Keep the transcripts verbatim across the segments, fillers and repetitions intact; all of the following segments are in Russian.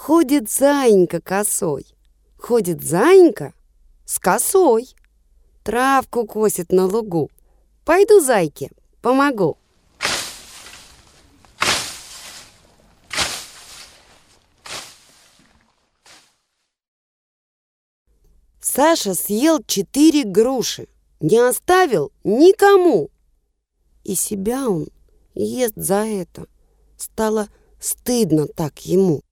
Ходит заинька косой, ходит заинька с косой. Травку косит на лугу. Пойду зайке помогу. Саша съел четыре груши, не оставил никому. И себя он ест за это. Стало стыдно так ему.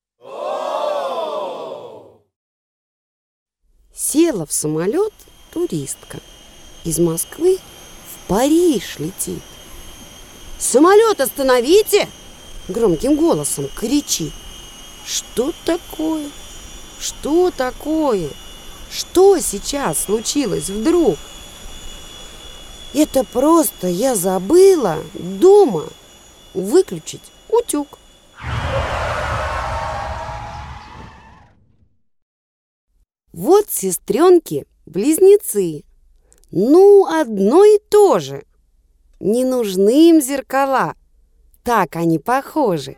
Села в самолет туристка. Из Москвы в Париж летит. «Самолет остановите!» Громким голосом кричит. Что такое? Что такое? Что сейчас случилось вдруг? Это просто я забыла дома выключить утюг. Вот сестренки-близнецы. Ну, одно и то же. Не нужны им зеркала. Так они похожи.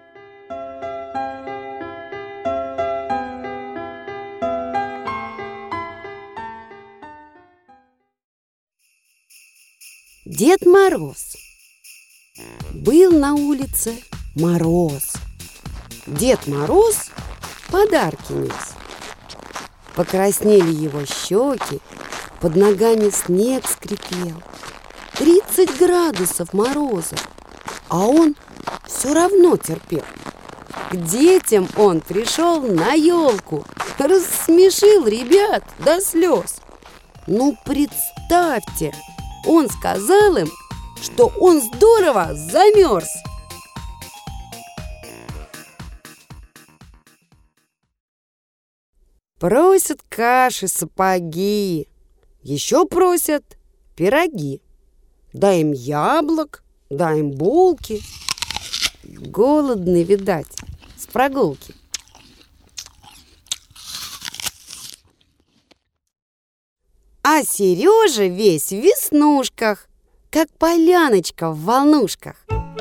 Дед Мороз. Был на улице мороз. Дед Мороз подарки нес. Покраснели его щеки, под ногами снег скрипел. Тридцать градусов мороза, а он все равно терпел. К детям он пришел на елку, рассмешил ребят до слез. Ну, представьте, он сказал им, что он здорово замерз. Просят каши сапоги, еще просят пироги. Дай им яблок, дай им булки. Голодный, видать, с прогулки. А Сережа весь в веснушках, как поляночка в волнушках.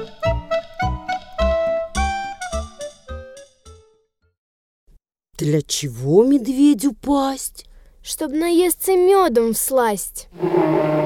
Для чего медведю пасть? Чтоб наесться медом всласть.